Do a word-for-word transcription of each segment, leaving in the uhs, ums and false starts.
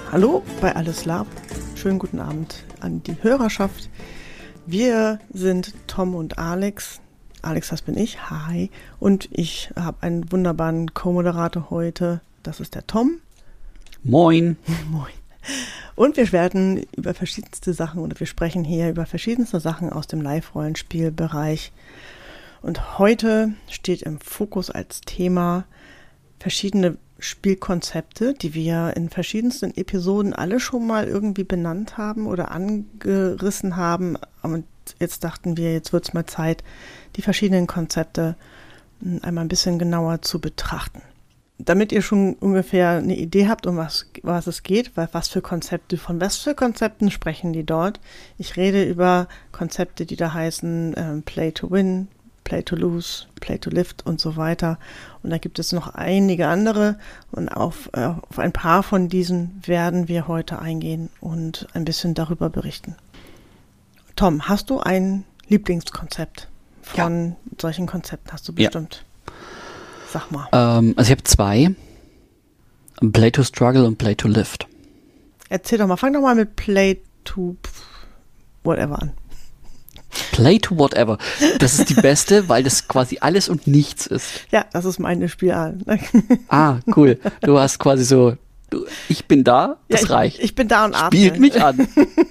Hallo bei Alles Lab. Schönen guten Abend an die Hörerschaft. Wir sind Tom und Alex. Alex, das bin ich. Hi. Und ich habe einen wunderbaren Co-Moderator heute. Das ist der Tom. Moin. Moin. Und wir werden über verschiedenste Sachen oder wir sprechen hier über verschiedenste Sachen aus dem Live-Rollenspielbereich. Und heute steht im Fokus als Thema verschiedene Spielkonzepte, die wir in verschiedensten Episoden alle schon mal irgendwie benannt haben oder angerissen haben. Und jetzt dachten wir, jetzt wird es mal Zeit, die verschiedenen Konzepte einmal ein bisschen genauer zu betrachten. Damit ihr schon ungefähr eine Idee habt, um was, was es geht, was für Konzepte, von was für Konzepten sprechen die dort. Ich rede über Konzepte, die da heißen ähm, Play to Win, Play to Lose, Play to Lift und so weiter. Und da gibt es noch einige andere. Und auf, äh, auf ein paar von diesen werden wir heute eingehen und ein bisschen darüber berichten. Tom, hast du ein Lieblingskonzept von ja. solchen Konzepten? Hast du bestimmt. Ja. Sag mal. Ähm, also ich habe zwei. Play to Struggle und Play to Lift. Erzähl doch mal, fang doch mal mit Play to whatever an. Play to whatever. Das ist die beste, weil das quasi alles und nichts ist. Ja, das ist meine Spielart. Ah, cool. Du hast quasi so, du, ich bin da, das ja, ich, reicht. Ich bin da und atme. Spielt mich an.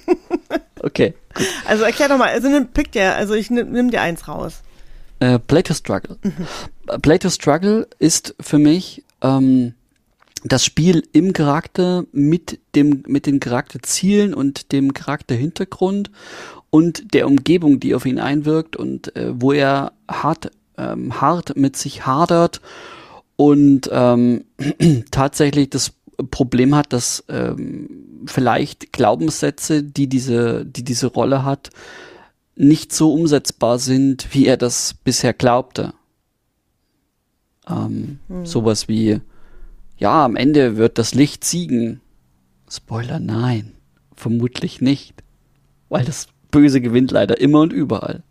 Okay, gut. Also erklär doch mal, also nimm, pick dir, also ich nimm, nimm dir eins raus. Uh, Play to Struggle. Mhm. Play to Struggle ist für mich ähm, das Spiel im Charakter mit dem mit den Charakterzielen und dem Charakterhintergrund und der Umgebung, die auf ihn einwirkt und äh, wo er hart ähm, hart mit sich hadert und ähm, tatsächlich das Problem hat, dass ähm, vielleicht Glaubenssätze, die diese die diese Rolle hat, nicht so umsetzbar sind, wie er das bisher glaubte. Ähm, hm. Sowas wie, ja, am Ende wird das Licht siegen. Spoiler, nein, vermutlich nicht. Weil das Böse gewinnt leider immer und überall.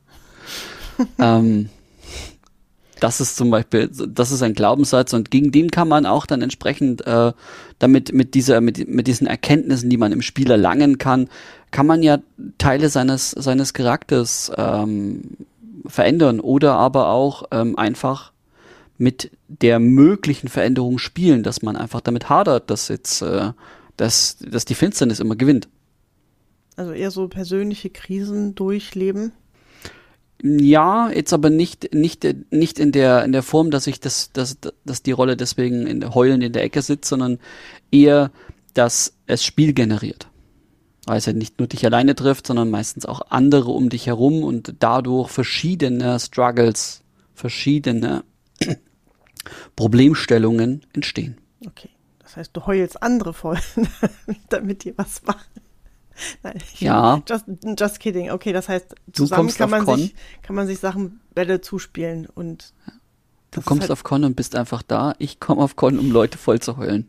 ähm, das ist zum Beispiel, das ist ein Glaubenssatz und gegen den kann man auch dann entsprechend äh, damit mit dieser mit mit diesen Erkenntnissen, die man im Spiel erlangen kann, kann man ja Teile seines seines Charakters ähm, verändern oder aber auch ähm, einfach mit der möglichen Veränderung spielen, dass man einfach damit hadert, dass jetzt äh, dass dass die Finsternis immer gewinnt. Also eher so persönliche Krisen durchleben. Ja, jetzt aber nicht nicht nicht in der in der Form, dass ich das dass dass die Rolle deswegen in der heulend in der Ecke sitzt, sondern eher, dass es Spiel generiert. Weil es ja nicht nur dich alleine trifft, sondern meistens auch andere um dich herum und dadurch verschiedene Struggles, verschiedene Problemstellungen entstehen. Okay, das heißt, du heulst andere voll, damit die was machen. Nein, ja. Just, just kidding. Okay, das heißt, zusammen kann man, sich, kann man sich Sachen Bälle zuspielen. Und du kommst halt auf Con und bist einfach da. Ich komme auf Con, um Leute voll zu heulen.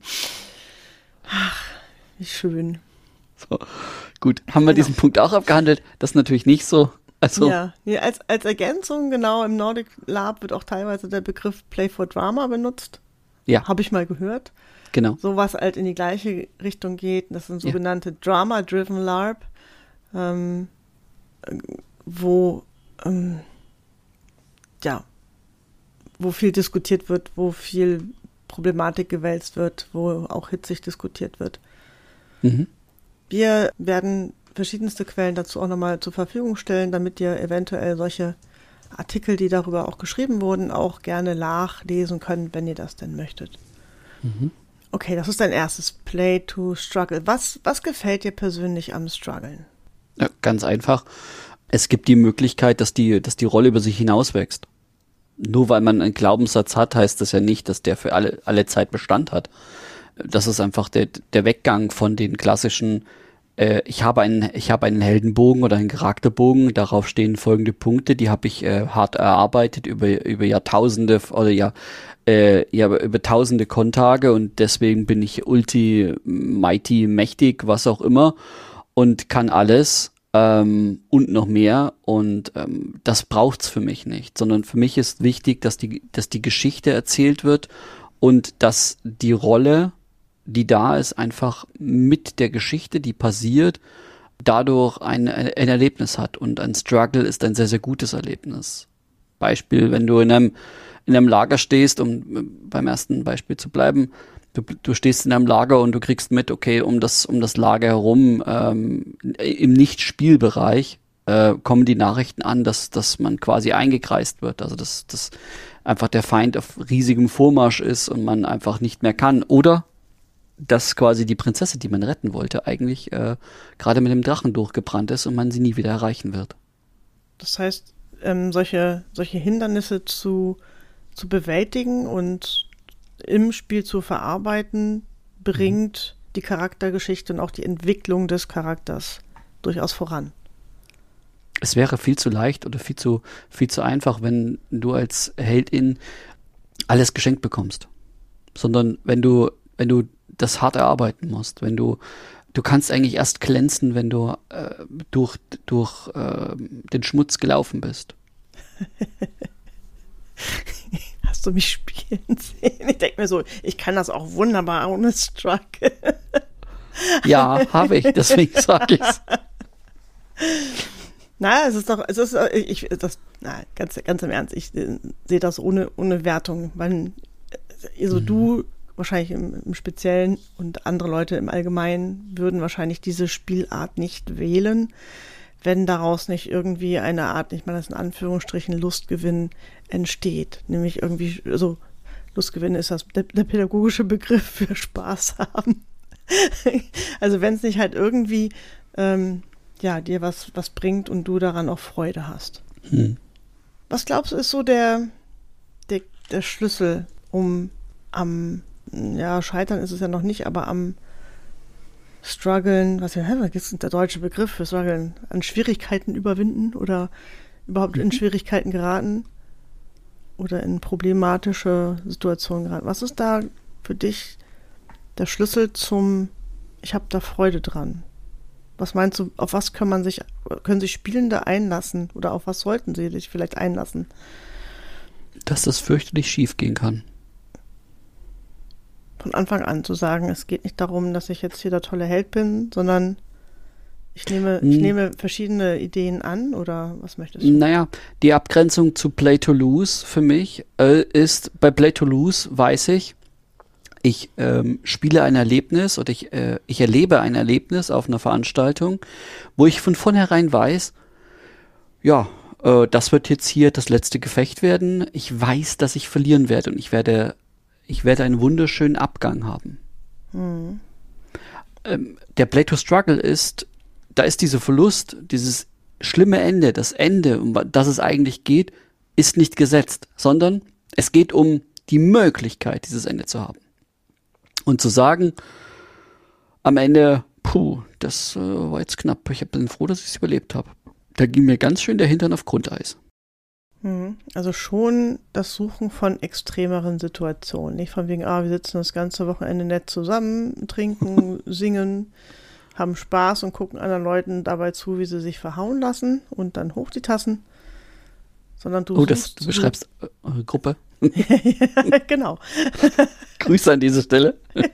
Ach, wie schön. So, gut. Haben wir genau. diesen Punkt auch abgehandelt? Das ist natürlich nicht so. Also, ja, nee, als, als Ergänzung, genau, im Nordic Lab wird auch teilweise der Begriff Play for Drama benutzt. Ja. Habe ich mal gehört. Genau. So was halt in die gleiche Richtung geht. Das sind sogenannte ja. Drama-Driven LARP, ähm, wo, ähm, ja, wo viel diskutiert wird, wo viel Problematik gewälzt wird, wo auch hitzig diskutiert wird. Mhm. Wir werden verschiedenste Quellen dazu auch nochmal zur Verfügung stellen, damit ihr eventuell solche Artikel, die darüber auch geschrieben wurden, auch gerne nachlesen könnt, wenn ihr das denn möchtet. Mhm. Okay, das ist dein erstes Play to Struggle. Was, was gefällt dir persönlich am Struggeln? Ja, ganz einfach. Es gibt die Möglichkeit, dass die, dass die Rolle über sich hinauswächst. Nur weil man einen Glaubenssatz hat, heißt das ja nicht, dass der für alle, alle Zeit Bestand hat. Das ist einfach der, der Weggang von den klassischen, äh, ich habe einen, ich habe einen Heldenbogen oder einen Charakterbogen, darauf stehen folgende Punkte, die habe ich äh, hart erarbeitet über, über Jahrtausende oder ja, äh, ja, über tausende Kontage und deswegen bin ich ulti, mighty, mächtig, was auch immer und kann alles ähm, und noch mehr und ähm, das braucht's für mich nicht, sondern für mich ist wichtig, dass die, dass die Geschichte erzählt wird und dass die Rolle die da ist, einfach mit der Geschichte, die passiert, dadurch ein, ein Erlebnis hat. Und ein Struggle ist ein sehr, sehr gutes Erlebnis. Beispiel, wenn du in einem, in einem Lager stehst, um beim ersten Beispiel zu bleiben, du, du stehst in einem Lager und du kriegst mit, okay, um das, um das Lager herum, ähm, im Nicht-Spielbereich, äh, kommen die Nachrichten an, dass, dass man quasi eingekreist wird. Also, dass, dass einfach der Feind auf riesigem Vormarsch ist und man einfach nicht mehr kann. Oder dass quasi die Prinzessin, die man retten wollte, eigentlich äh, gerade mit dem Drachen durchgebrannt ist und man sie nie wieder erreichen wird. Das heißt, ähm, solche, solche Hindernisse zu, zu bewältigen und im Spiel zu verarbeiten, bringt mhm. die Charaktergeschichte und auch die Entwicklung des Charakters durchaus voran. Es wäre viel zu leicht oder viel zu, viel zu einfach, wenn du als Heldin alles geschenkt bekommst. Sondern wenn du, wenn du das hart erarbeiten musst, wenn du, du kannst eigentlich erst glänzen, wenn du äh, durch, durch äh, den Schmutz gelaufen bist. Hast du mich spielen sehen? Ich denke mir so, ich kann das auch wunderbar ohne Struggle. Ja, habe ich, deswegen sage ich's. Na, es ist doch, es ist, ich, das, na, ganz, ganz im Ernst, ich äh, sehe das ohne, ohne Wertung, weil, also mhm. du wahrscheinlich im, im Speziellen und andere Leute im Allgemeinen würden wahrscheinlich diese Spielart nicht wählen, wenn daraus nicht irgendwie eine Art, ich meine das in Anführungsstrichen, Lustgewinn entsteht. Nämlich irgendwie, also Lustgewinn ist das der, der pädagogische Begriff für Spaß haben. Also wenn es nicht halt irgendwie ähm, ja, dir was, was bringt und du daran auch Freude hast. Hm. Was glaubst du, ist so der, der, der Schlüssel, um am, ja, Scheitern ist es ja noch nicht, aber am Struggeln, was ja, was ist der deutsche Begriff für Struggeln, an Schwierigkeiten überwinden oder überhaupt mhm. in Schwierigkeiten geraten oder in problematische Situationen geraten. Was ist da für dich der Schlüssel zum, ich habe da Freude dran? Was meinst du, auf was kann man sich, können sich Spielende einlassen oder auf was sollten sie sich vielleicht einlassen? Dass das fürchterlich schief gehen kann. Von Anfang an zu sagen, es geht nicht darum, dass ich jetzt hier der tolle Held bin, sondern ich nehme, hm. ich nehme verschiedene Ideen an, oder was möchtest du? Naja, die Abgrenzung zu Play to Lose für mich äh, ist, bei Play to Lose weiß ich, ich ähm, spiele ein Erlebnis oder ich, äh, ich erlebe ein Erlebnis auf einer Veranstaltung, wo ich von vornherein weiß, ja, äh, das wird jetzt hier das letzte Gefecht werden. Ich weiß, dass ich verlieren werde und ich werde, ich werde einen wunderschönen Abgang haben. Mhm. Ähm, der Play to Struggle ist, da ist dieser Verlust, dieses schlimme Ende, das Ende, um das es eigentlich geht, ist nicht gesetzt, sondern es geht um die Möglichkeit, dieses Ende zu haben. Und zu sagen, am Ende, puh, das äh, war jetzt knapp. Ich bin froh, dass ich es überlebt habe. Da ging mir ganz schön der Hintern auf Grundeis. Also schon das Suchen von extremeren Situationen. Nicht von wegen, ah, wir sitzen das ganze Wochenende nett zusammen, trinken, singen, haben Spaß und gucken anderen Leuten dabei zu, wie sie sich verhauen lassen und dann hoch die Tassen. Sondern du oh, das, du beschreibst eure Gruppe. Ja, genau. Grüße an diese Stelle.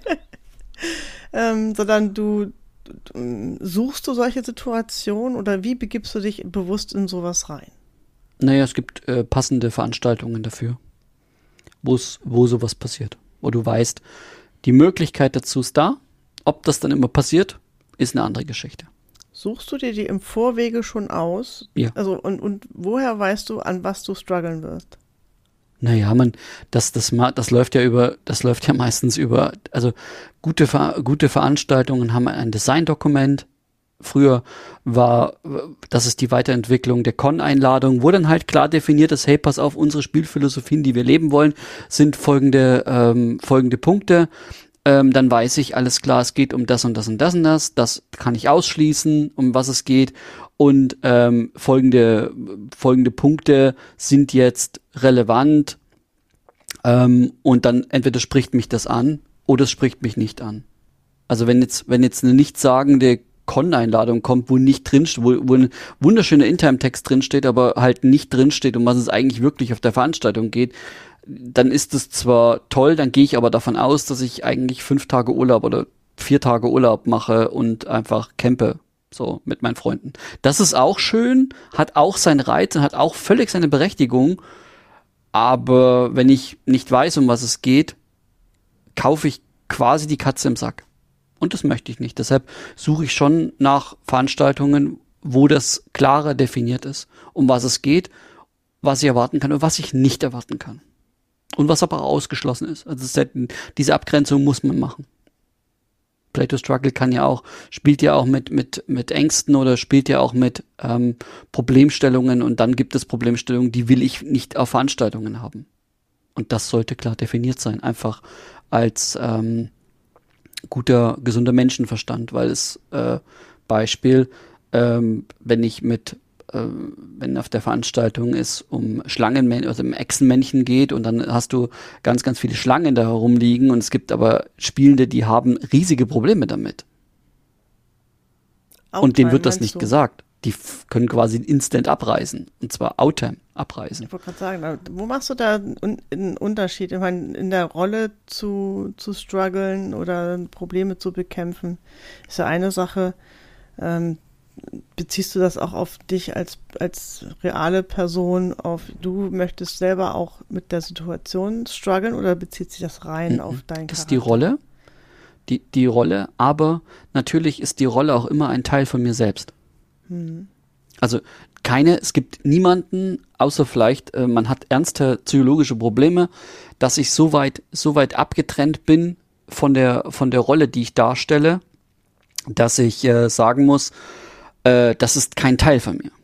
ähm, sondern du, du suchst du solche Situationen oder wie begibst du dich bewusst in sowas rein? Naja, es gibt äh, passende Veranstaltungen dafür, wo's, wo sowas passiert. Wo du weißt, die Möglichkeit dazu ist da. Ob das dann immer passiert, ist eine andere Geschichte. Suchst du dir die im Vorwege schon aus? Ja. Also und, und woher weißt du, an was du strugglen wirst? Naja, man, das, das, das läuft ja über, das läuft ja meistens über, also gute, gute Veranstaltungen haben ein Designdokument. Früher war, das ist die Weiterentwicklung der Con-Einladung, wo dann halt klar definiert ist, hey, pass auf, unsere Spielphilosophien, die wir leben wollen, sind folgende, ähm, folgende Punkte. Ähm, dann weiß ich, alles klar, es geht um das und das und das und das. Das kann ich ausschließen, um was es geht. Und ähm, folgende, folgende Punkte sind jetzt relevant. Ähm, und dann entweder spricht mich das an oder es spricht mich nicht an. Also wenn jetzt, wenn jetzt eine nichtssagende Con-Einladung kommt, wo nicht drin steht, wo, wo ein wunderschöner In-Time-Text drin steht, aber halt nicht drin steht, um was es eigentlich wirklich auf der Veranstaltung geht, dann ist es zwar toll, dann gehe ich aber davon aus, dass ich eigentlich fünf Tage Urlaub oder vier Tage Urlaub mache und einfach campe, so mit meinen Freunden. Das ist auch schön, hat auch seinen Reiz und hat auch völlig seine Berechtigung, aber wenn ich nicht weiß, um was es geht, kaufe ich quasi die Katze im Sack. Und das möchte ich nicht. Deshalb suche ich schon nach Veranstaltungen, wo das klarer definiert ist, um was es geht, was ich erwarten kann und was ich nicht erwarten kann. Und was aber auch ausgeschlossen ist. Also das ist, diese Abgrenzung muss man machen. Play to Struggle kann ja auch, spielt ja auch mit, mit, mit Ängsten oder spielt ja auch mit ähm, Problemstellungen und dann gibt es Problemstellungen, die will ich nicht auf Veranstaltungen haben. Und das sollte klar definiert sein. Einfach als ähm, guter, gesunder Menschenverstand, weil es äh, Beispiel, ähm, wenn ich mit, äh, wenn auf der Veranstaltung es um Schlangenmännchen, also um Echsenmännchen geht und dann hast du ganz, ganz viele Schlangen da herumliegen und es gibt aber Spielende, die haben riesige Probleme damit. Outtime, und denen wird das nicht du? gesagt. Die f- können quasi instant abreißen. Und zwar Outtime abreißen. Ich wollte gerade sagen, wo machst du da einen Unterschied? Ich meine, in der Rolle zu, zu strugglen oder Probleme zu bekämpfen, ist ja eine Sache. Ähm, beziehst du das auch auf dich als, als reale Person, auf du möchtest selber auch mit der Situation strugglen oder bezieht sich das rein mhm. auf deinen Charakter? Das ist die Rolle. Die, die Rolle, aber natürlich ist die Rolle auch immer ein Teil von mir selbst. Also keine, es gibt niemanden, außer vielleicht, äh, man hat ernste psychologische Probleme, dass ich so weit, so weit abgetrennt bin von der, von der Rolle, die ich darstelle, dass ich äh, sagen muss, äh, das ist kein Teil von mir.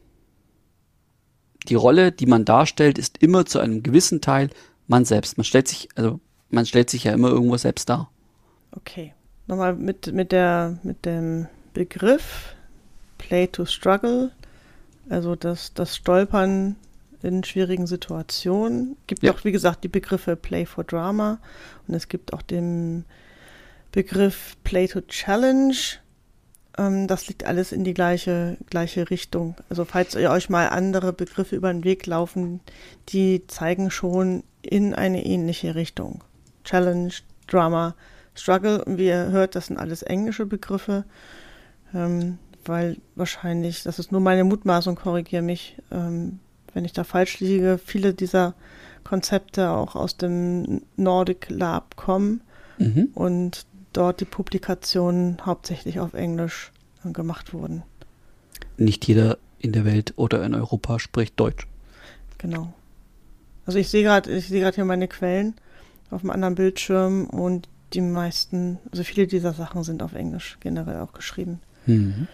Die Rolle, die man darstellt, ist immer zu einem gewissen Teil man selbst. Man stellt sich, also man stellt sich ja immer irgendwo selbst dar. Okay. Nochmal mit, mit der, mit dem Begriff Play to Struggle, also das, das Stolpern in schwierigen Situationen. Es gibt ja auch, wie gesagt, die Begriffe Play for Drama und es gibt auch den Begriff Play to Challenge. Ähm, das liegt alles in die gleiche, gleiche Richtung. Also falls ihr euch mal andere Begriffe über den Weg laufen, die zeigen schon in eine ähnliche Richtung. Challenge, Drama, Struggle. Und wie ihr hört, das sind alles englische Begriffe. Ähm, weil wahrscheinlich, das ist nur meine Mutmaßung, korrigiere mich, ähm, wenn ich da falsch liege, viele dieser Konzepte auch aus dem Nordic Lab kommen mhm. und dort die Publikationen hauptsächlich auf Englisch äh, gemacht wurden. Nicht jeder in der Welt oder in Europa spricht Deutsch. Genau. Also ich sehe gerade, ich sehe gerade hier meine Quellen auf einem anderen Bildschirm und die meisten, also viele dieser Sachen sind auf Englisch generell auch geschrieben. Mhm.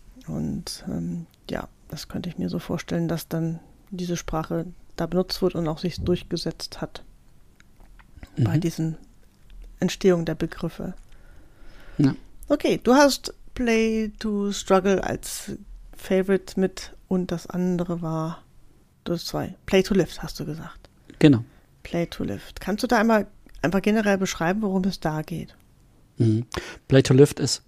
Und ähm, ja, das könnte ich mir so vorstellen, dass dann diese Sprache da benutzt wird und auch sich durchgesetzt hat mhm. bei diesen Entstehung der Begriffe. Ja. Okay, du hast Play to Struggle als Favorite mit und das andere war das zwei. Play to Lift, hast du gesagt. Genau. Play to Lift. Kannst du da einmal einfach generell beschreiben, worum es da geht? Mhm. Play to Lift ist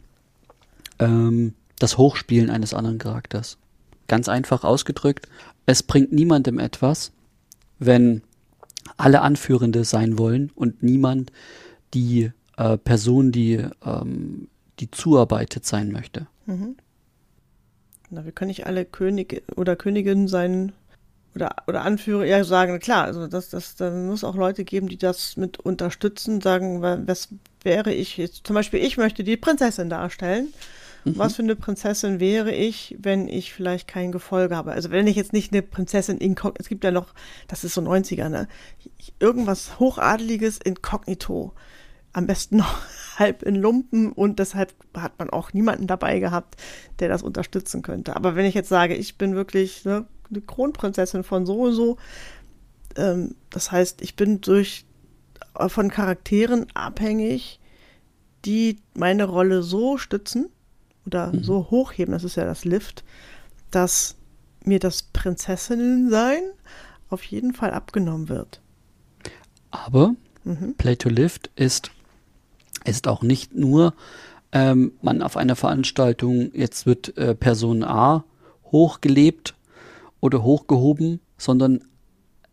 ähm, das Hochspielen eines anderen Charakters. Ganz einfach ausgedrückt, es bringt niemandem etwas, wenn alle Anführende sein wollen und niemand die äh, Person, die, ähm, die zuarbeitet sein möchte. Mhm. Na, wir können nicht alle König oder Königin sein oder, oder Anführer, ja sagen, klar, also das, das, da muss auch Leute geben, die das mit unterstützen, sagen, was wäre ich jetzt, zum Beispiel ich möchte die Prinzessin darstellen. Mhm. Was für eine Prinzessin wäre ich, wenn ich vielleicht kein Gefolge habe? Also wenn ich jetzt nicht eine Prinzessin inkognito, es gibt ja noch, das ist so neunziger, ne? Irgendwas Hochadeliges inkognito. Am besten noch halb in Lumpen und deshalb hat man auch niemanden dabei gehabt, der das unterstützen könnte. Aber wenn ich jetzt sage, ich bin wirklich ne, eine Kronprinzessin von so und so, ähm, das heißt, ich bin durch von Charakteren abhängig, die meine Rolle so stützen, oder mhm. so hochheben, das ist ja das Lift, dass mir das Prinzessinnensein auf jeden Fall abgenommen wird. Aber mhm. Play to Lift ist, ist auch nicht nur, ähm, man auf einer Veranstaltung, jetzt wird äh, Person A hochgelebt oder hochgehoben, sondern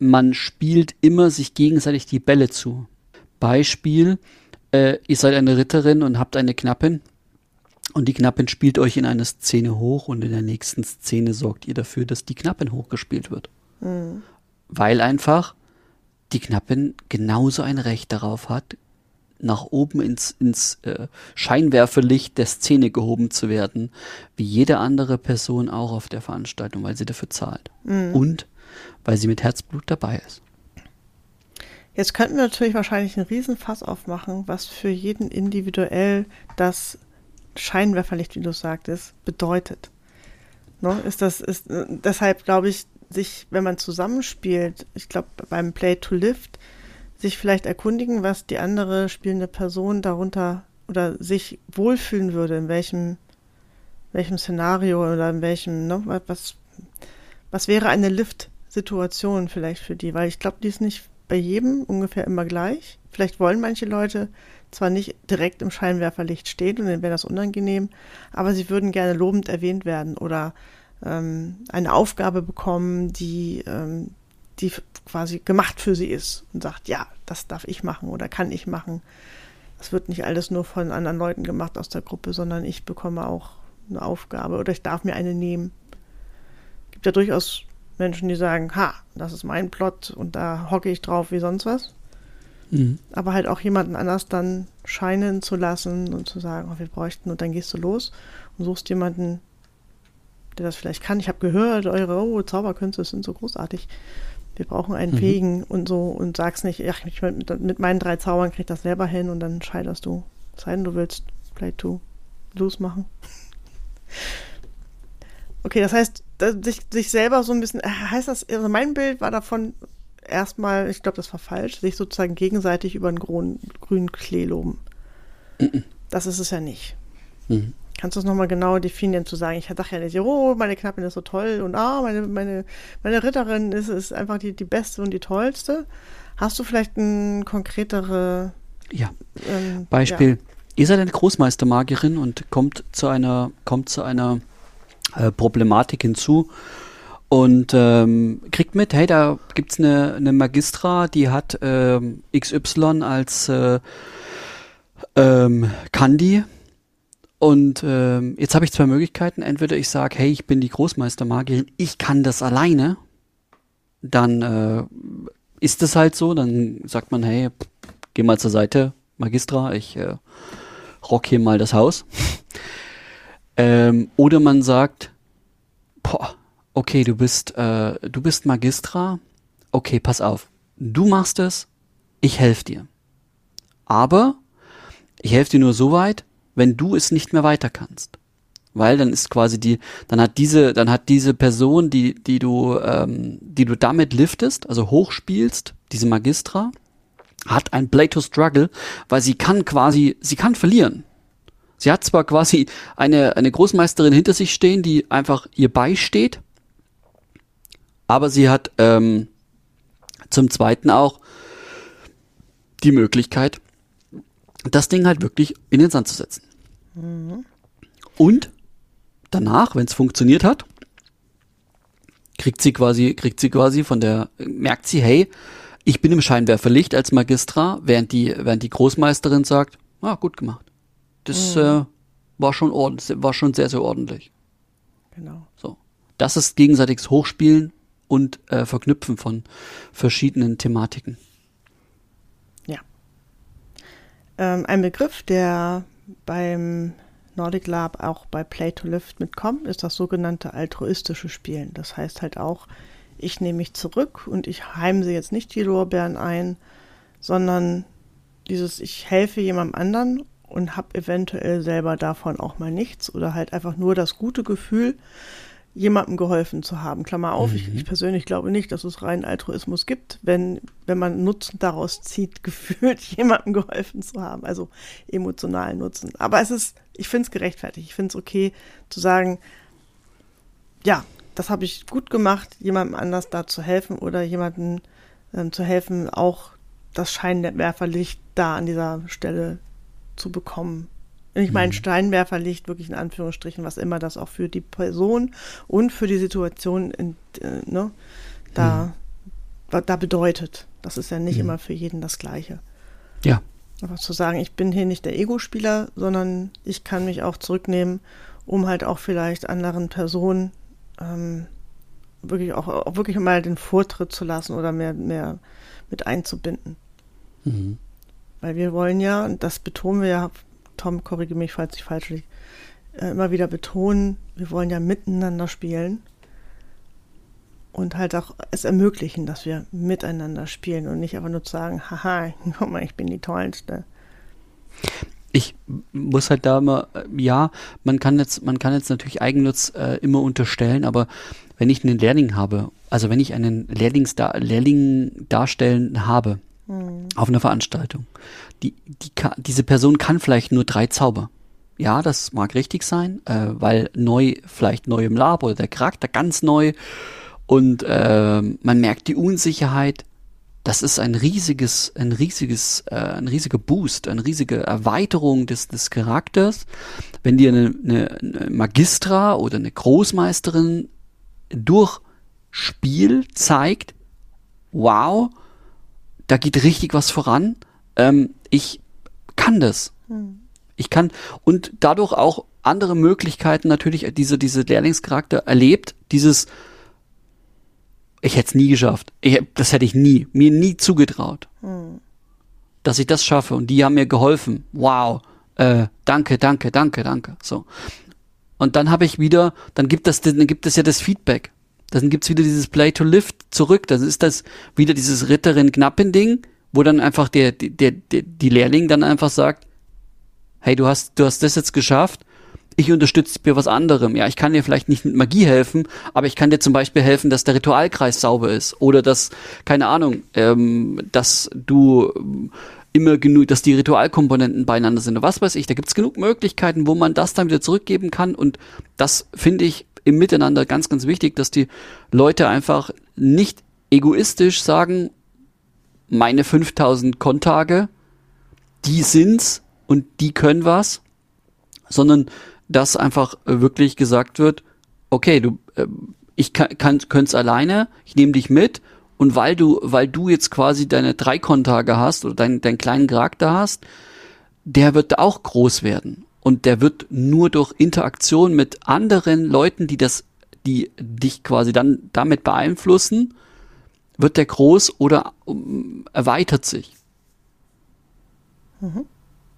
man spielt immer sich gegenseitig die Bälle zu. Beispiel, äh, ihr seid eine Ritterin und habt eine Knappin und die Knappin spielt euch in eine Szene hoch und in der nächsten Szene sorgt ihr dafür, dass die Knappin hochgespielt wird. Mhm. Weil einfach die Knappin genauso ein Recht darauf hat, nach oben ins, ins äh, Scheinwerferlicht der Szene gehoben zu werden, wie jede andere Person auch auf der Veranstaltung, weil sie dafür zahlt. Mhm. Und weil sie mit Herzblut dabei ist. Jetzt könnten wir natürlich wahrscheinlich einen Riesenfass aufmachen, was für jeden individuell das Scheinwerferlicht, wie du sagtest, bedeutet. Ne? Ist das, ist, deshalb glaube ich, sich, wenn man zusammenspielt, ich glaube beim Play to Lift, sich vielleicht erkundigen, was die andere spielende Person darunter oder sich wohlfühlen würde, in welchem, welchem Szenario oder in welchem, ne, was, was wäre eine Lift-Situation vielleicht für die, weil ich glaube, die ist nicht bei jedem ungefähr immer gleich. Vielleicht wollen manche Leute zwar nicht direkt im Scheinwerferlicht stehen und dann wäre das unangenehm, aber sie würden gerne lobend erwähnt werden oder ähm, eine Aufgabe bekommen, die, ähm, die quasi gemacht für sie ist und sagt, ja, das darf ich machen oder kann ich machen. Das wird nicht alles nur von anderen Leuten gemacht aus der Gruppe, sondern ich bekomme auch eine Aufgabe oder ich darf mir eine nehmen. Es gibt ja durchaus Menschen, die sagen, ha, das ist mein Plot und da hocke ich drauf wie sonst was. Mhm. Aber halt auch jemanden anders dann scheinen zu lassen und zu sagen, oh, wir bräuchten, und dann gehst du los und suchst jemanden, der das vielleicht kann. Ich habe gehört, eure oh, Zauberkünste sind so großartig. Wir brauchen einen mhm. Fähigen und so und sagst nicht, ach, ich, mit, mit meinen drei Zaubern krieg ich das selber hin und dann scheiterst du. Es sei denn, du willst Play to Lose machen. Okay, das heißt, sich, sich selber so ein bisschen, heißt das, also mein Bild war davon erstmal, ich glaube, das war falsch, sich sozusagen gegenseitig über den grünen, grünen Klee loben. Mhm. Das ist es ja nicht. Mhm. Kannst du es nochmal genau definieren, zu sagen, ich sage ja nicht, oh, meine Knappin ist so toll und ah, meine, meine, meine Ritterin ist, ist einfach die, die beste und die tollste. Hast du vielleicht ein konkretere ja. ähm, Beispiel? Ja. Ihr seid eine Großmeistermagierin und kommt zu einer, kommt zu einer äh, Problematik hinzu und ähm, kriegt mit, hey, da gibt's eine, eine Magistra, die hat ähm, X Y als äh, ähm, Kandi. Und ähm, jetzt habe ich zwei Möglichkeiten. Entweder ich sage, hey, ich bin die Großmeistermagierin, ich kann das alleine. Dann äh, ist es halt so. Dann sagt man, hey, geh mal zur Seite, Magistra, ich äh, rock hier mal das Haus. ähm, oder man sagt, boah, okay, du bist, äh, du bist Magistra. Okay, pass auf. Du machst es, ich helfe dir. Aber ich helfe dir nur so weit, wenn du es nicht mehr weiter kannst. Weil dann ist quasi die, dann hat diese, dann hat diese Person, die, die du, ähm, die du damit liftest, also hochspielst, diese Magistra, hat ein Play to Struggle, weil sie kann quasi, sie kann verlieren. Sie hat zwar quasi eine, eine Großmeisterin hinter sich stehen, die einfach ihr beisteht, aber sie hat ähm, zum Zweiten auch die Möglichkeit, das Ding halt wirklich in den Sand zu setzen. Mhm. Und danach, wenn es funktioniert hat, kriegt sie quasi, kriegt sie quasi von der, merkt sie, hey, ich bin im Scheinwerferlicht als Magistra, während die, während die Großmeisterin sagt, ah, gut gemacht. Das mhm. äh, war schon ordentlich, war schon sehr, sehr ordentlich. Genau. So. Das ist gegenseitiges Hochspielen und äh, Verknüpfen von verschiedenen Thematiken. Ähm, ein Begriff, der beim Nordic Lab auch bei Play to Lift mitkommt, ist das sogenannte altruistische Spielen. Das heißt halt auch, ich nehme mich zurück und ich heimse jetzt nicht die Lorbeeren ein, sondern dieses, ich helfe jemandem anderen und habe eventuell selber davon auch mal nichts oder halt einfach nur das gute Gefühl, jemandem geholfen zu haben. Klammer auf, mhm. ich, ich persönlich glaube nicht, dass es reinen Altruismus gibt, wenn, wenn man Nutzen daraus zieht, gefühlt jemandem geholfen zu haben, also emotionalen Nutzen. Aber es ist, ich finde es gerechtfertigt, ich finde es okay zu sagen, ja, das habe ich gut gemacht, jemandem anders da zu helfen oder jemandem ähm, zu helfen, auch das Scheinwerferlicht da an dieser Stelle zu bekommen. Ich meine, Steinwerferlicht, wirklich in Anführungsstrichen, was immer das auch für die Person und für die Situation in, äh, ne, da da bedeutet. Das ist ja nicht Mhm. immer für jeden das Gleiche. Ja. Aber zu sagen, ich bin hier nicht der Ego-Spieler, sondern ich kann mich auch zurücknehmen, um halt auch vielleicht anderen Personen ähm, wirklich auch, auch wirklich mal den Vortritt zu lassen oder mehr, mehr mit einzubinden. Mhm. Weil wir wollen ja, und das betonen wir ja, Tom, korrigiere mich, falls ich falsch liege, äh, immer wieder betonen, wir wollen ja miteinander spielen und halt auch es ermöglichen, dass wir miteinander spielen und nicht einfach nur zu sagen, haha, guck mal, ich bin die Tollste. Ich muss halt da immer, äh, ja, man kann jetzt, man kann jetzt natürlich Eigennutz äh, immer unterstellen, aber wenn ich einen Lehrling habe, also wenn ich einen Lehrlingsda- Lehrling darstellen habe hm. auf einer Veranstaltung, die, die ka- diese Person kann vielleicht nur drei Zauber. Ja, das mag richtig sein, äh, weil neu, vielleicht neu im Lab oder der Charakter ganz neu und äh, man merkt die Unsicherheit. Das ist ein riesiges, ein riesiges, äh, ein riesiger Boost, eine riesige Erweiterung des, des Charakters. Wenn dir eine, eine, eine Magistra oder eine Großmeisterin durch Spiel zeigt, wow, da geht richtig was voran. Ähm, ich kann das. Hm. Ich kann und dadurch auch andere Möglichkeiten natürlich diese, diese Lehrlingscharakter erlebt, dieses ich hätte es nie geschafft. Ich, das hätte ich nie, mir nie zugetraut, hm. dass ich das schaffe. Und die haben mir geholfen. Wow, äh, danke, danke, danke, danke. So. Und dann habe ich wieder, dann gibt es, dann gibt es ja das Feedback. Dann gibt es wieder dieses Play to Lift zurück. Dann ist das wieder dieses Ritterin-Knappin-Ding, wo dann einfach der, der, der, die Lehrling dann einfach sagt, hey, du hast, du hast das jetzt geschafft. Ich unterstütze dir was anderem. Ja, ich kann dir vielleicht nicht mit Magie helfen, aber ich kann dir zum Beispiel helfen, dass der Ritualkreis sauber ist oder dass, keine Ahnung, ähm, dass du immer genug, dass die Ritualkomponenten beieinander sind oder was weiß ich. Da gibt es genug Möglichkeiten, wo man das dann wieder zurückgeben kann und das finde ich im Miteinander ganz, ganz wichtig, dass die Leute einfach nicht egoistisch sagen, meine fünftausend Kontage, die sind's und die können was, sondern dass einfach wirklich gesagt wird, okay, du, äh, ich kann, kann könnt's alleine, ich nehme dich mit und weil du, weil du jetzt quasi deine drei Kontage hast oder deinen deinen kleinen Charakter hast, der wird auch groß werden und der wird nur durch Interaktion mit anderen Leuten, die das, die dich quasi dann damit beeinflussen, wird der groß oder um, erweitert sich. Mhm.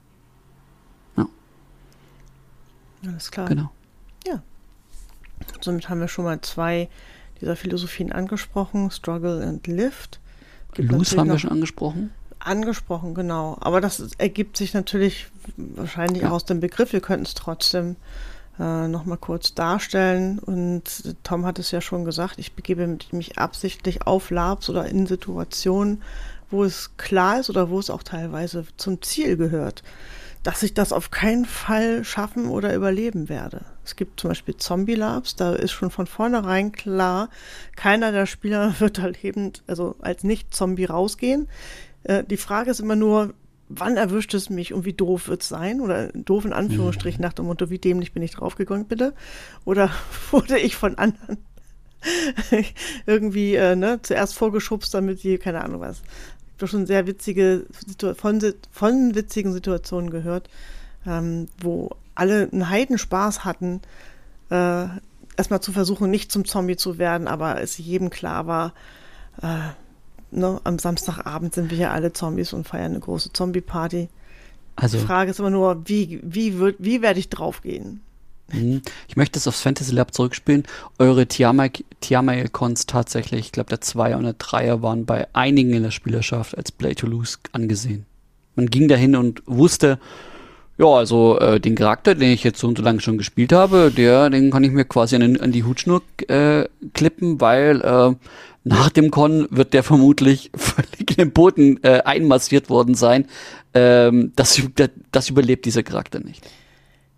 Alles klar. Genau. Ja. Somit haben wir schon mal zwei dieser Philosophien angesprochen, Struggle and Lift. Lose haben wir schon angesprochen. Angesprochen, genau. Aber das ergibt sich natürlich wahrscheinlich ja. auch aus dem Begriff. Wir könnten es trotzdem äh, nochmal kurz darstellen. Und Tom hat es ja schon gesagt, ich begebe mich absichtlich auf Labs oder in Situationen, wo es klar ist oder wo es auch teilweise zum Ziel gehört, dass ich das auf keinen Fall schaffen oder überleben werde. Es gibt zum Beispiel Zombie-Labs, da ist schon von vornherein klar, keiner der Spieler wird da lebend, also als Nicht-Zombie rausgehen. Äh, die Frage ist immer nur, wann erwischt es mich und wie doof wird es sein? Oder doof in Anführungsstrichen nach dem Motto, wie dämlich bin ich draufgegangen, bitte? Oder wurde ich von anderen irgendwie äh, ne, zuerst vorgeschubst, damit sie, keine Ahnung was. Ich habe schon sehr witzige, von, von witzigen Situationen gehört, ähm, wo alle einen Heidenspaß hatten, äh, erstmal zu versuchen, nicht zum Zombie zu werden, aber es jedem klar war, äh, ne, am Samstagabend sind wir ja alle Zombies und feiern eine große Zombie-Party. Also, die Frage ist immer nur, wie, wie, wird, wie werde ich draufgehen? Ich möchte es aufs Fantasy Lab zurückspielen. Eure Tiamae-Cons tatsächlich, ich glaube der Zweier und der Dreier waren bei einigen in der Spielerschaft als Play to Lose angesehen. Man ging dahin und wusste, ja, also äh, den Charakter, den ich jetzt so und so lange schon gespielt habe, der, den kann ich mir quasi an, an die Hutschnur äh, klippen, weil äh, nach dem Con wird der vermutlich völlig in den Boden äh, einmassiert worden sein. Ähm, das, das überlebt dieser Charakter nicht.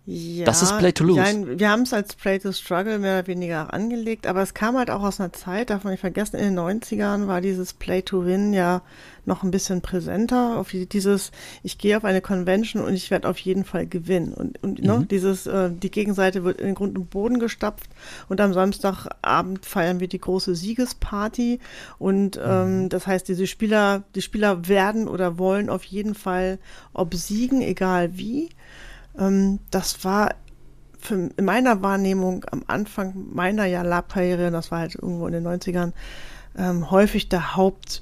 Ja, das ist Play to Lose. Ja, wir haben es als Play to Struggle mehr oder weniger angelegt, aber es kam halt auch aus einer Zeit, darf man nicht vergessen, in den neunzigern war dieses Play to Win ja noch ein bisschen präsenter. Auf dieses, ich gehe auf eine Convention und ich werde auf jeden Fall gewinnen. Und, und mhm. ne, dieses, äh, die Gegenseite wird in den Grund und Boden gestapft und am Samstagabend feiern wir die große Siegesparty. Und ähm, mhm. das heißt, diese Spieler, die Spieler werden oder wollen auf jeden Fall obsiegen, egal wie. Das war für, in meiner Wahrnehmung am Anfang meiner ja Lab-Karriere, das war halt irgendwo in den neunzigern, ähm, häufig der Haupt,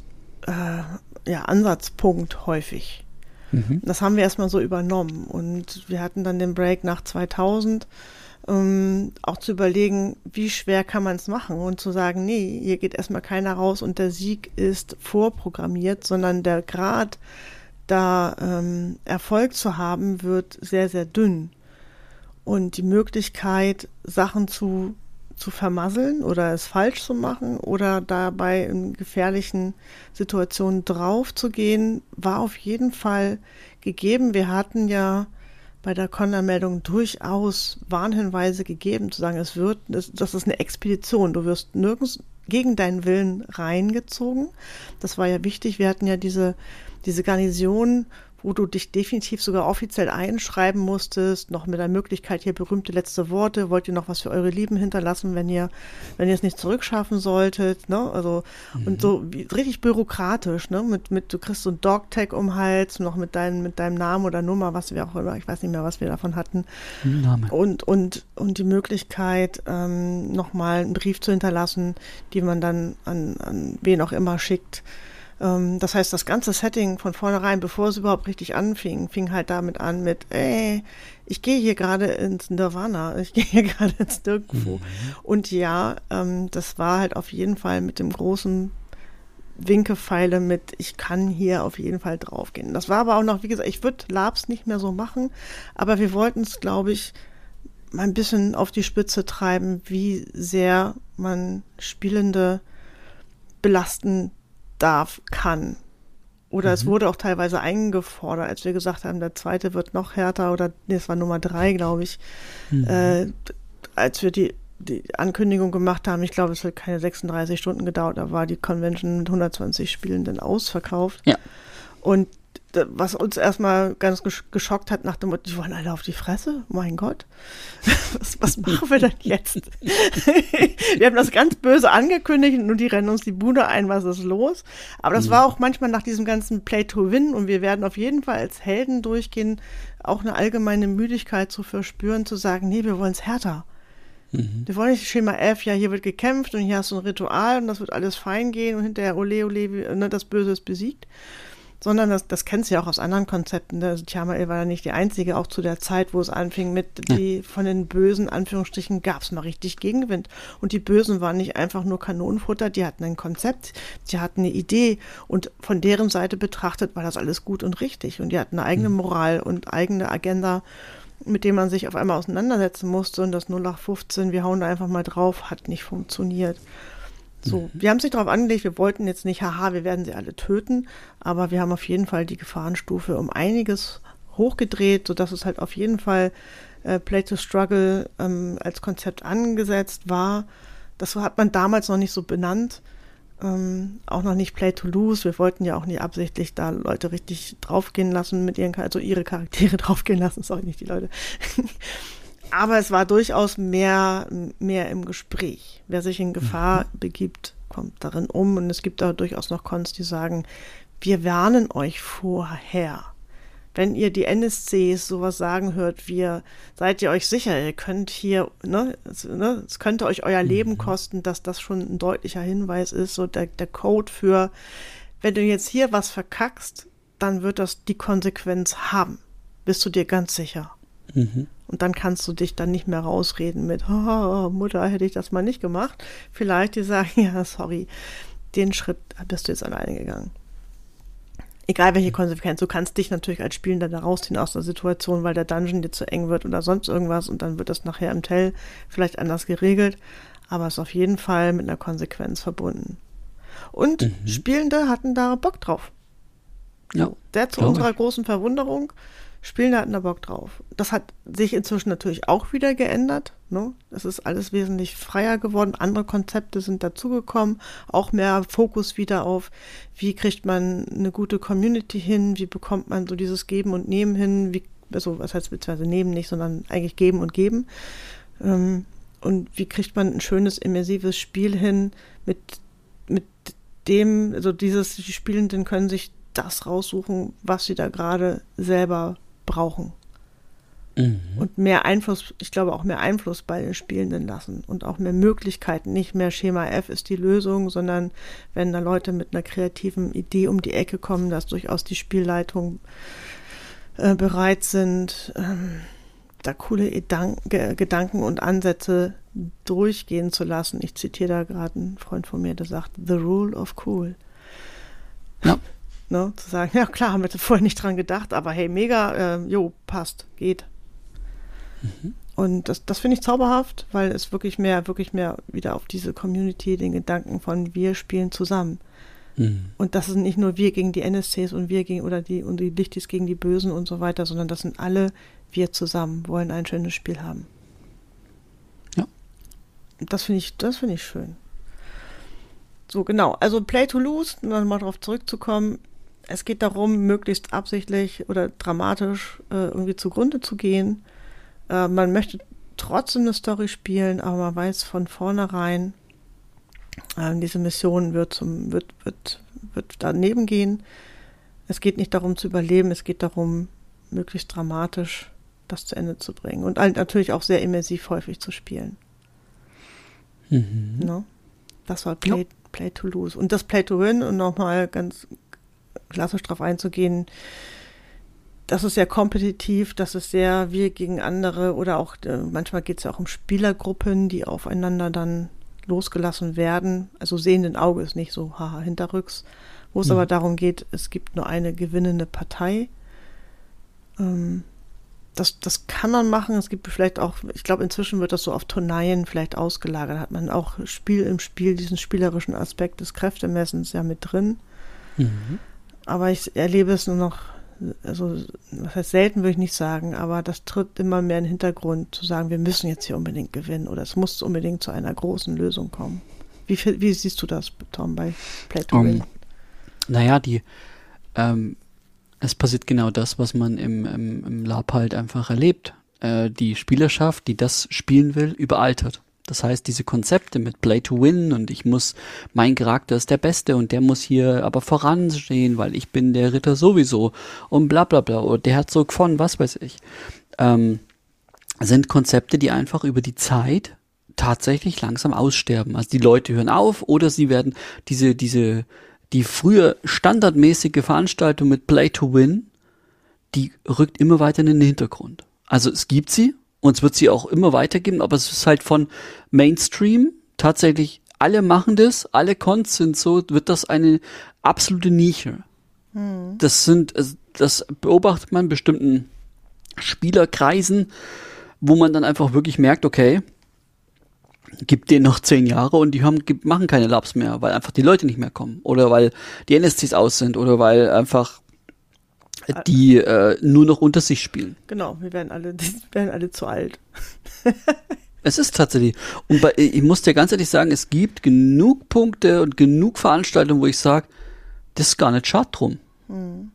äh, ja, Ansatzpunkt häufig. Mhm. Das haben wir erstmal so übernommen und wir hatten dann den Break nach zweitausend, ähm, auch zu überlegen, wie schwer kann man es machen und zu sagen, nee, hier geht erstmal keiner raus und der Sieg ist vorprogrammiert, sondern der Grad da ähm, Erfolg zu haben, wird sehr, sehr dünn. Und die Möglichkeit, Sachen zu, zu vermasseln oder es falsch zu machen oder dabei in gefährlichen Situationen drauf zu gehen, war auf jeden Fall gegeben. Wir hatten ja bei der Con-Anmeldung durchaus Warnhinweise gegeben, zu sagen, es wird, das, das ist eine Expedition, du wirst nirgends gegen deinen Willen reingezogen. Das war ja wichtig. Wir hatten ja diese diese Garnison, wo du dich definitiv sogar offiziell einschreiben musstest, noch mit der Möglichkeit, hier berühmte letzte Worte, wollt ihr noch was für eure Lieben hinterlassen, wenn ihr, wenn ihr es nicht zurückschaffen solltet, ne, also, mhm. und so, wie, richtig bürokratisch, ne, mit, mit, du kriegst so ein Dog-Tag um den Hals, noch mit deinem, mit deinem Namen oder Nummer, was wir auch immer, ich weiß nicht mehr, was wir davon hatten. Name. Und, und, und die Möglichkeit, ähm, nochmal einen Brief zu hinterlassen, die man dann an, an wen auch immer schickt. Das heißt, das ganze Setting von vornherein, bevor es überhaupt richtig anfing, fing halt damit an mit, ey, ich gehe hier gerade ins Nirvana, ich gehe hier gerade ins Nirgendwo. Mhm. Und ja, ähm, das war halt auf jeden Fall mit dem großen Winkepfeile mit, ich kann hier auf jeden Fall draufgehen. Das war aber auch noch, wie gesagt, ich würde Labs nicht mehr so machen, aber wir wollten es, glaube ich, mal ein bisschen auf die Spitze treiben, wie sehr man Spielende belasten darf, kann. Oder mhm. es wurde auch teilweise eingefordert, als wir gesagt haben, der zweite wird noch härter oder, nee, es war Nummer drei, glaube ich, mhm. äh, als wir die, die Ankündigung gemacht haben, ich glaube, es hat keine sechsunddreißig Stunden gedauert, da war die Convention mit hundertzwanzig Spielenden ausverkauft. Ja. Und was uns erstmal ganz geschockt hat, nach dem Motto, die wollen alle auf die Fresse, mein Gott, was, was machen wir denn jetzt? Wir haben das ganz böse angekündigt und die rennen uns die Bude ein, was ist los? Aber das mhm. war auch manchmal nach diesem ganzen Play to Win und wir werden auf jeden Fall als Helden durchgehen, auch eine allgemeine Müdigkeit zu verspüren, zu sagen, nee, wir wollen es härter. Mhm. Wir wollen nicht Schema F, ja, hier wird gekämpft und hier hast du ein Ritual und das wird alles fein gehen und hinterher ole, ole, ne, das Böse ist besiegt. Sondern das, das kennst du ja auch aus anderen Konzepten. Ne? Also Tiamael war ja nicht die einzige, auch zu der Zeit, wo es anfing mit, die von den bösen Anführungsstrichen gab es mal richtig Gegenwind. Und die Bösen waren nicht einfach nur Kanonenfutter, die hatten ein Konzept, die hatten eine Idee und von deren Seite betrachtet war das alles gut und richtig. Und die hatten eine eigene Moral und eigene Agenda, mit dem man sich auf einmal auseinandersetzen musste. Und das null acht fünfzehn, wir hauen da einfach mal drauf, hat nicht funktioniert. So, wir haben es nicht darauf angelegt, wir wollten jetzt nicht, haha, wir werden sie alle töten, aber wir haben auf jeden Fall die Gefahrenstufe um einiges hochgedreht, sodass es halt auf jeden Fall äh, Play to Struggle ähm, als Konzept angesetzt war. Das hat man damals noch nicht so benannt, ähm, auch noch nicht Play to Lose. Wir wollten ja auch nicht absichtlich da Leute richtig draufgehen lassen, mit ihren, also ihre Charaktere draufgehen lassen, sorry, nicht die Leute. Aber es war durchaus mehr, mehr im Gespräch. Wer sich in Gefahr mhm. begibt, kommt darin um. Und es gibt da durchaus noch Cons, die sagen, wir warnen euch vorher. Wenn ihr die N S Cs sowas sagen hört, wir, seid ihr euch sicher, ihr könnt hier, ne, es, ne, es könnte euch euer mhm. Leben kosten, dass das schon ein deutlicher Hinweis ist, so der, der Code für, wenn du jetzt hier was verkackst, dann wird das die Konsequenz haben. Bist du dir ganz sicher? Mhm. Und dann kannst du dich dann nicht mehr rausreden mit, oh, Mutter, hätte ich das mal nicht gemacht. Vielleicht die sagen, ja, sorry, den Schritt bist du jetzt alleine gegangen. Egal welche Konsequenz, du kannst dich natürlich als Spielender da rausziehen aus der Situation, weil der Dungeon dir zu eng wird oder sonst irgendwas und dann wird das nachher im Tell vielleicht anders geregelt, aber es ist auf jeden Fall mit einer Konsequenz verbunden. Und mhm. Spielende hatten da Bock drauf. Ja, der zu unserer großen Verwunderung Spielende hatten da Bock drauf. Das hat sich inzwischen natürlich auch wieder geändert. Ne? Es ist alles wesentlich freier geworden. Andere Konzepte sind dazugekommen. Auch mehr Fokus wieder auf, wie kriegt man eine gute Community hin, wie bekommt man so dieses Geben und Nehmen hin, wie, also was heißt beziehungsweise Nehmen nicht, sondern eigentlich Geben und Geben. Ähm, und wie kriegt man ein schönes, immersives Spiel hin mit, mit dem, also dieses, die Spielenden können sich das raussuchen, was sie da gerade selber brauchen. Mhm. Und mehr Einfluss, ich glaube auch mehr Einfluss bei den Spielenden lassen und auch mehr Möglichkeiten. Nicht mehr Schema F ist die Lösung, sondern wenn da Leute mit einer kreativen Idee um die Ecke kommen, dass durchaus die Spielleitung äh, bereit sind, ähm, da coole Edan- Ge- Gedanken und Ansätze durchgehen zu lassen. Ich zitiere da gerade einen Freund von mir, der sagt, the rule of cool. Ja. Ne, zu sagen, ja klar, haben wir vorher nicht dran gedacht, aber hey, mega, äh, jo, passt, geht. Mhm. Und das, das finde ich zauberhaft, weil es wirklich mehr, wirklich mehr wieder auf diese Community, den Gedanken von wir spielen zusammen. Mhm. Und das sind nicht nur wir gegen die N S Cs und wir gegen, oder die, und die Lichtis gegen die Bösen und so weiter, sondern das sind alle wir zusammen, wollen ein schönes Spiel haben. Ja. Das finde ich, das finde ich schön. So, genau. Also Play to Lose, um dann mal darauf zurückzukommen, es geht darum, möglichst absichtlich oder dramatisch äh, irgendwie zugrunde zu gehen. Äh, man möchte trotzdem eine Story spielen, aber man weiß von vornherein, äh, diese Mission wird, zum, wird, wird, wird daneben gehen. Es geht nicht darum zu überleben, es geht darum, möglichst dramatisch das zu Ende zu bringen. Und natürlich auch sehr immersiv häufig zu spielen. Mhm. No? Das war Play, Play to Lose. Und das Play to Win, und nochmal ganz klassisch darauf einzugehen, das ist sehr kompetitiv, das ist sehr wir gegen andere oder auch, äh, manchmal geht es ja auch um Spielergruppen, die aufeinander dann losgelassen werden. Also sehenden Auges, nicht so haha hinterrücks, wo es mhm. aber darum geht, es gibt nur eine gewinnende Partei. Ähm, das, das kann man machen, es gibt vielleicht auch, ich glaube inzwischen wird das so auf Turnieren vielleicht ausgelagert, hat man auch Spiel im Spiel, diesen spielerischen Aspekt des Kräftemessens ja mit drin. Mhm. Aber ich erlebe es nur noch, also was heißt selten, würde ich nicht sagen, aber das tritt immer mehr in den Hintergrund, zu sagen, wir müssen jetzt hier unbedingt gewinnen oder es muss unbedingt zu einer großen Lösung kommen. Wie, wie siehst du das, Tom, bei Play to Win? Um, naja, die ähm, es passiert genau das, was man im, im, im Lab halt einfach erlebt. Äh, die Spielerschaft, die das spielen will, überaltert. Das heißt, diese Konzepte mit Play to Win und ich muss, mein Charakter ist der Beste und der muss hier aber voranstehen, weil ich bin der Ritter sowieso und bla bla bla oder der Herzog von, was weiß ich, ähm, sind Konzepte, die einfach über die Zeit tatsächlich langsam aussterben. Also die Leute hören auf oder sie werden diese, diese, die früher standardmäßige Veranstaltung mit Play to Win, die rückt immer weiter in den Hintergrund. Also es gibt sie. Und es wird sie auch immer weitergeben, aber es ist halt von Mainstream, tatsächlich alle machen das, alle Cons sind so, wird das eine absolute Nische. Hm. Das sind, das beobachtet man in bestimmten Spielerkreisen, wo man dann einfach wirklich merkt, okay, gibt denen noch zehn Jahre und die haben, machen keine Labs mehr, weil einfach die Leute nicht mehr kommen oder weil die N S Cs aus sind oder weil einfach die äh, nur noch unter sich spielen. Genau, wir werden alle, die werden alle zu alt. Es ist tatsächlich, und bei, ich muss dir ganz ehrlich sagen, es gibt genug Punkte und genug Veranstaltungen, wo ich sage, das ist gar nicht schade drum. Hm.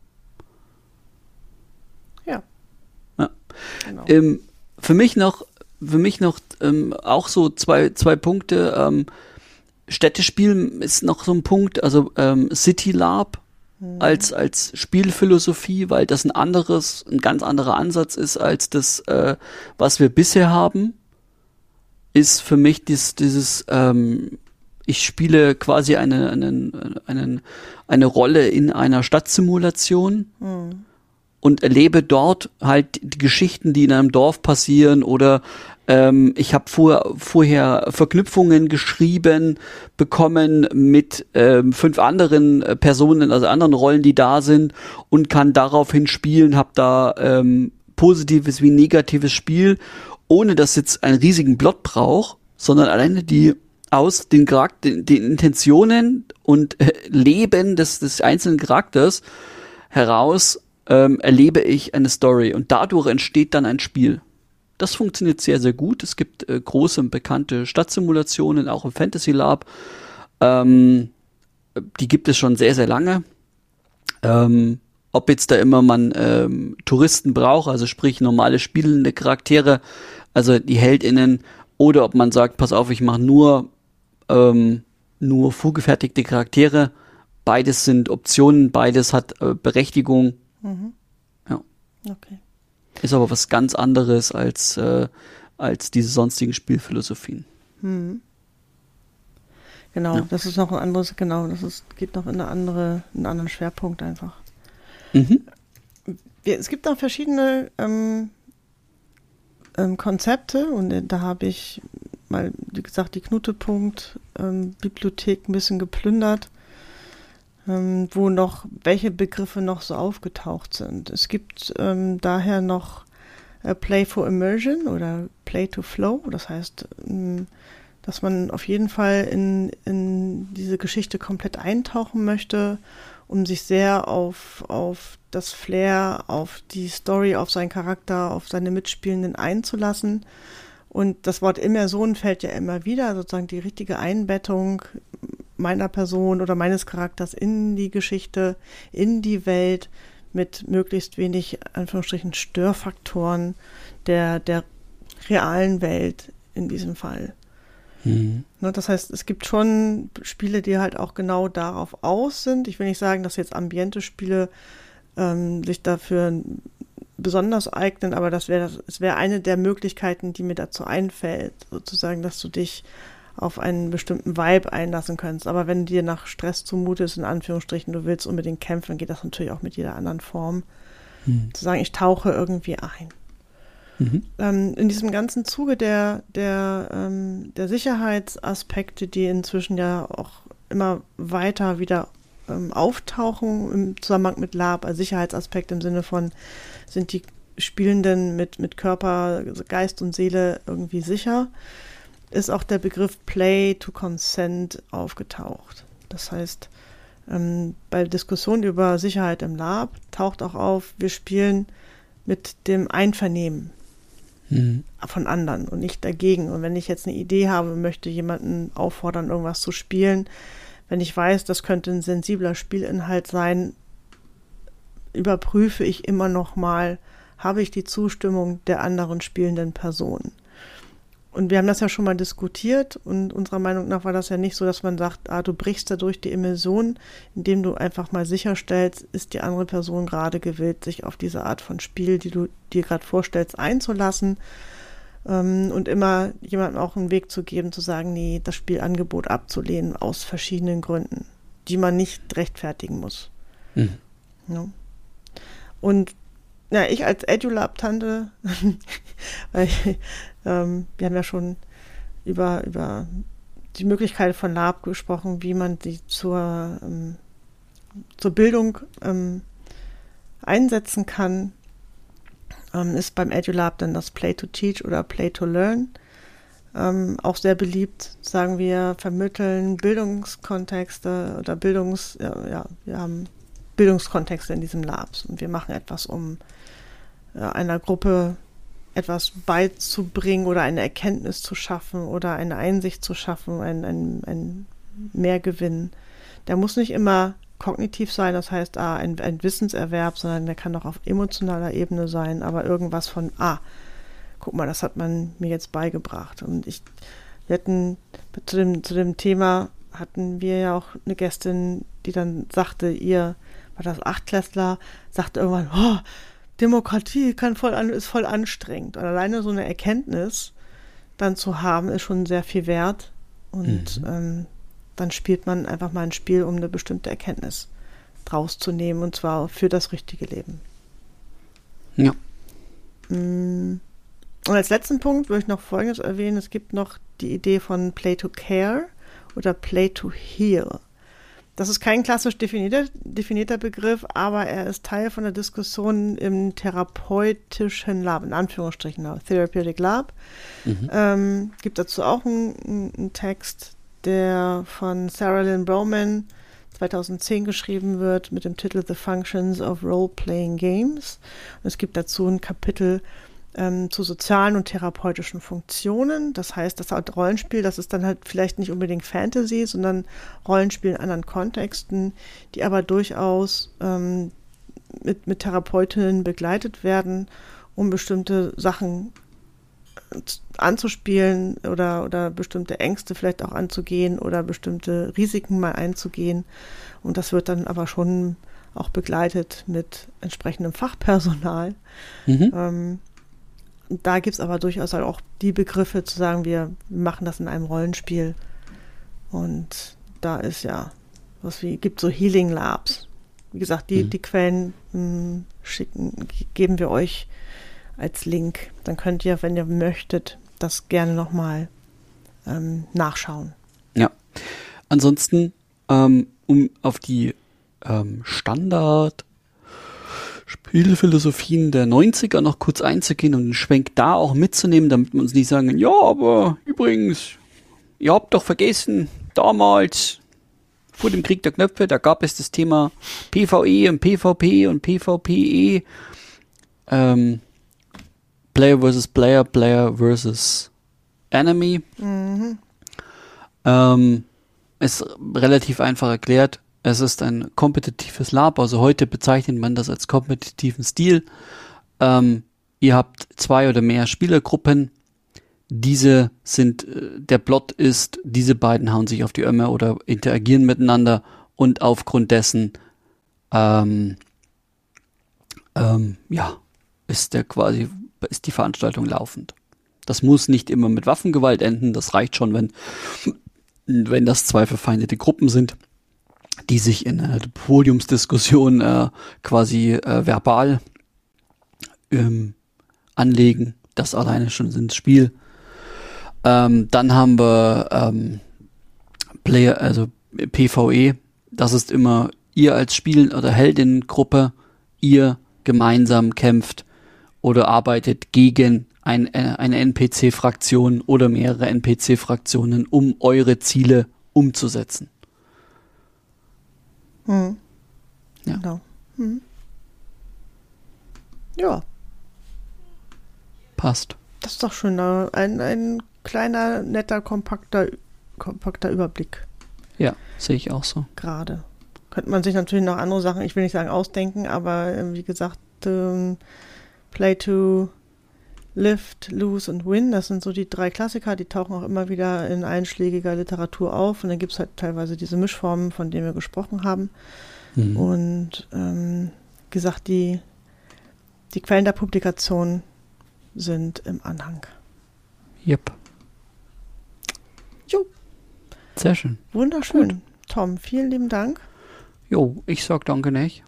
Ja. ja. Genau. Ähm, für mich noch, für mich noch ähm, auch so zwei, zwei Punkte. Ähm, Städtespiel ist noch so ein Punkt, also ähm, City Lab als als Spielphilosophie, weil das ein anderes, ein ganz anderer Ansatz ist als das, äh, was wir bisher haben, ist für mich dies, dieses, ähm, ich spiele quasi eine, einen, einen, eine Rolle in einer Stadtsimulation mhm. und erlebe dort halt die Geschichten, die in einem Dorf passieren oder ähm, ich habe vor, vorher Verknüpfungen geschrieben bekommen mit ähm, fünf anderen Personen, also anderen Rollen, die da sind und kann daraufhin spielen, habe da ähm, positives wie negatives Spiel, ohne dass jetzt einen riesigen Plot braucht, sondern alleine die aus den Charakter, den, den Intentionen und äh, Leben des, des einzelnen Charakters heraus ähm, erlebe ich eine Story und dadurch entsteht dann ein Spiel. Das funktioniert sehr, sehr gut. Es gibt äh, große und bekannte Stadtsimulationen, auch im Fantasy Lab. Ähm, die gibt es schon sehr, sehr lange. Ähm, ob jetzt da immer man ähm, Touristen braucht, also sprich normale spielende Charaktere, also die HeldInnen, oder ob man sagt, pass auf, ich mache nur ähm, nur vorgefertigte Charaktere. Beides sind Optionen, beides hat äh, Berechtigung. Mhm. Ja. Okay. Ist aber was ganz anderes als, äh, als diese sonstigen Spielphilosophien. Mhm. Genau, ja. Das ist noch ein anderes, genau, das ist, geht noch in eine andere, einen anderen Schwerpunkt einfach. Mhm. Wir, es gibt auch verschiedene ähm, ähm, Konzepte und da habe ich mal, wie gesagt, die Knutepunkt-Bibliothek ähm, ein bisschen geplündert, ähm, wo noch, welche Begriffe noch so aufgetaucht sind. Es gibt ähm, daher noch äh, Play for Immersion oder Play to Flow, das heißt, ähm, dass man auf jeden Fall in, in diese Geschichte komplett eintauchen möchte, um sich sehr auf, auf das Flair, auf die Story, auf seinen Charakter, auf seine Mitspielenden einzulassen. Und das Wort Immersion fällt ja immer wieder, sozusagen die richtige Einbettung meiner Person oder meines Charakters in die Geschichte, in die Welt mit möglichst wenig, Anführungsstrichen, Störfaktoren der, der realen Welt in diesem Fall. Mhm. Das heißt, es gibt schon Spiele, die halt auch genau darauf aus sind. Ich will nicht sagen, dass jetzt Ambiente-Spiele ähm, sich dafür besonders eignen, aber das wäre es wäre eine der Möglichkeiten, die mir dazu einfällt, sozusagen, dass du dich auf einen bestimmten Vibe einlassen kannst. Aber wenn dir nach Stress zumute ist, in Anführungsstrichen, du willst unbedingt kämpfen, geht das natürlich auch mit jeder anderen Form. Mhm. Zu sagen, ich tauche irgendwie ein. Mhm. Ähm, in diesem ganzen Zuge der, der, ähm, der Sicherheitsaspekte, die inzwischen ja auch immer weiter wieder ähm, auftauchen im Zusammenhang mit Lab, also Sicherheitsaspekt im Sinne von, sind die Spielenden mit, mit Körper, Geist und Seele irgendwie sicher, ist auch der Begriff Play to Consent aufgetaucht. Das heißt, ähm, bei Diskussionen über Sicherheit im Lab taucht auch auf, wir spielen mit dem Einvernehmen mhm. von anderen und nicht dagegen. Und wenn ich jetzt eine Idee habe und möchte jemanden auffordern, irgendwas zu spielen, wenn ich weiß, das könnte ein sensibler Spielinhalt sein, überprüfe ich immer noch mal, habe ich die Zustimmung der anderen spielenden Person. Und wir haben das ja schon mal diskutiert und unserer Meinung nach war das ja nicht so, dass man sagt, ah, du brichst dadurch die Immersion, indem du einfach mal sicherstellst, ist die andere Person gerade gewillt, sich auf diese Art von Spiel, die du dir gerade vorstellst, einzulassen ähm, und immer jemandem auch einen Weg zu geben, zu sagen, nee, das Spielangebot abzulehnen aus verschiedenen Gründen, die man nicht rechtfertigen muss. Mhm. Ja. Und ja, ich als EduLab-Tante, weil ähm, wir haben ja schon über, über die Möglichkeit von Lab gesprochen, wie man die zur, ähm, zur Bildung ähm, einsetzen kann, ähm, ist beim EduLab dann das Play to Teach oder Play to Learn ähm, auch sehr beliebt. Sagen wir, vermitteln Bildungskontexte oder Bildungs, ja, ja wir haben Bildungskontexte in diesem Labs und wir machen etwas, um ja, einer Gruppe etwas beizubringen oder eine Erkenntnis zu schaffen oder eine Einsicht zu schaffen, ein, ein, ein Mehrgewinn. Der muss nicht immer kognitiv sein, das heißt ah, ein, ein Wissenserwerb, sondern der kann auch auf emotionaler Ebene sein, aber irgendwas von, ah, guck mal, das hat man mir jetzt beigebracht. Und ich, wir hatten zu dem, zu dem Thema hatten wir ja auch eine Gästin, die dann sagte, ihr, war das Achtklässler, sagte irgendwann, oh, Demokratie kann voll an, ist voll anstrengend. Und alleine so eine Erkenntnis dann zu haben, ist schon sehr viel wert. Und mhm. ähm, dann spielt man einfach mal ein Spiel, um eine bestimmte Erkenntnis draus zu nehmen, und zwar für das richtige Leben. Ja. Und als letzten Punkt würde ich noch Folgendes erwähnen. Es gibt noch die Idee von Play to Care oder Play to Heal. Das ist kein klassisch definierter, definierter Begriff, aber er ist Teil von der Diskussion im therapeutischen Lab, in Anführungsstrichen, Therapeutic Lab. Mhm. Ähm, gibt dazu auch einen, einen Text, der von Sarah Lynn Bowman zweitausendzehn geschrieben wird mit dem Titel The Functions of Role-Playing Games. Und es gibt dazu ein Kapitel ähm, zu sozialen und therapeutischen Funktionen. Das heißt, das Art Rollenspiel, das ist dann halt vielleicht nicht unbedingt Fantasy, sondern Rollenspiel in anderen Kontexten, die aber durchaus ähm, mit, mit Therapeutinnen begleitet werden, um bestimmte Sachen anzuspielen oder, oder bestimmte Ängste vielleicht auch anzugehen oder bestimmte Risiken mal einzugehen. Und das wird dann aber schon auch begleitet mit entsprechendem Fachpersonal. Mhm. Ähm, da gibt es aber durchaus halt auch die Begriffe zu sagen, wir machen das in einem Rollenspiel. Und da ist ja was wie, gibt so Healing Labs. Wie gesagt, die, mhm. die Quellen mh, schicken, geben wir euch als Link. Dann könnt ihr, wenn ihr möchtet, das gerne nochmal ähm, nachschauen. Ja. Ansonsten, ähm, um auf die ähm, Standard Spielphilosophien der neunziger noch kurz einzugehen und einen Schwenk da auch mitzunehmen, damit wir uns nicht sagen, ja, aber übrigens, ihr habt doch vergessen, damals vor dem Krieg der Knöpfe, da gab es das Thema PvE und PvP und PvPE, ähm, Player versus Player, Player versus Enemy. Mhm. Ähm, ist relativ einfach erklärt. Es ist ein kompetitives Lab, also heute bezeichnet man das als kompetitiven Stil. Ähm, ihr habt zwei oder mehr Spielergruppen. Diese sind, der Plot ist, diese beiden hauen sich auf die Ömme oder interagieren miteinander und aufgrund dessen ähm, ähm, ja, ist der quasi ist die Veranstaltung laufend. Das muss nicht immer mit Waffengewalt enden, das reicht schon, wenn, wenn das zwei verfeindete Gruppen sind, die sich in einer Podiumsdiskussion äh, quasi äh, verbal ähm, anlegen. Das alleine schon ins Spiel. Ähm, dann haben wir ähm, Player, also PvE. Das ist immer ihr als Spiel- oder Heldinnengruppe, ihr gemeinsam kämpft oder arbeitet gegen ein, eine N P C-Fraktion oder mehrere N P C-Fraktionen, um eure Ziele umzusetzen. Hm. Ja. Genau. Hm. Ja. Passt. Das ist doch schön. Ein, ein kleiner, netter, kompakter, kompakter Überblick. Ja, sehe ich auch so. Gerade. Könnte man sich natürlich noch andere Sachen, ich will nicht sagen ausdenken, aber wie gesagt, ähm, Play to Lift, Lose und Win, das sind so die drei Klassiker, die tauchen auch immer wieder in einschlägiger Literatur auf und dann gibt es halt teilweise diese Mischformen, von denen wir gesprochen haben. Mhm. Und ähm, wie gesagt, die, die Quellen der Publikation sind im Anhang. Yep. Jo. Sehr schön. Wunderschön. Gut. Tom, vielen lieben Dank. Jo, ich sag danke nicht.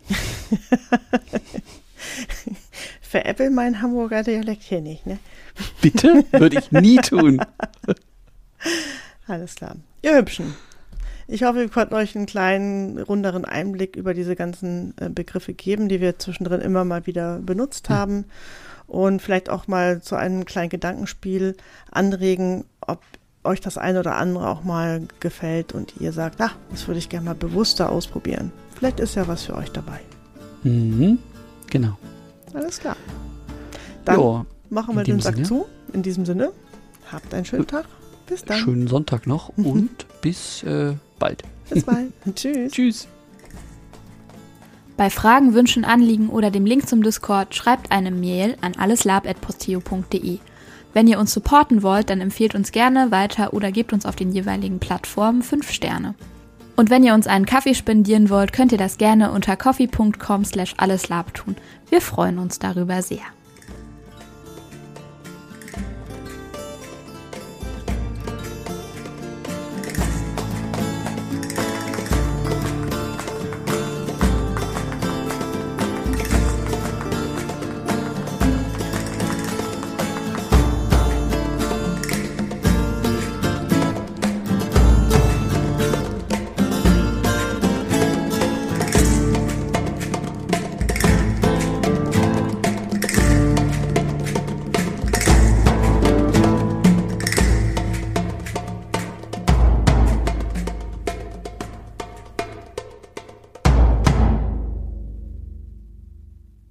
Veräppel mein Hamburger Dialekt hier nicht, ne? Bitte? Würde ich nie tun. Alles klar. Ihr Hübschen. Ich hoffe, wir konnten euch einen kleinen, runderen Einblick über diese ganzen äh, Begriffe geben, die wir zwischendrin immer mal wieder benutzt ja. haben. Und vielleicht auch mal zu einem kleinen Gedankenspiel anregen, ob euch das eine oder andere auch mal gefällt und ihr sagt, na, das würde ich gerne mal bewusster ausprobieren. Vielleicht ist ja was für euch dabei. Mhm, genau. Alles klar. Dann jo, machen wir den Sack Sinne. zu. In diesem Sinne, habt einen schönen Tag. Bis dann. Schönen Sonntag noch und bis äh, bald. Bis bald. Tschüss. Tschüss. Bei Fragen, Wünschen, Anliegen oder dem Link zum Discord schreibt eine Mail an alleslab at posteo punkt de. Wenn ihr uns supporten wollt, dann empfehlt uns gerne weiter oder gebt uns auf den jeweiligen Plattformen fünf Sterne. Und wenn ihr uns einen Kaffee spendieren wollt, könnt ihr das gerne unter coffee punkt com slash alleslab tun. Wir freuen uns darüber sehr.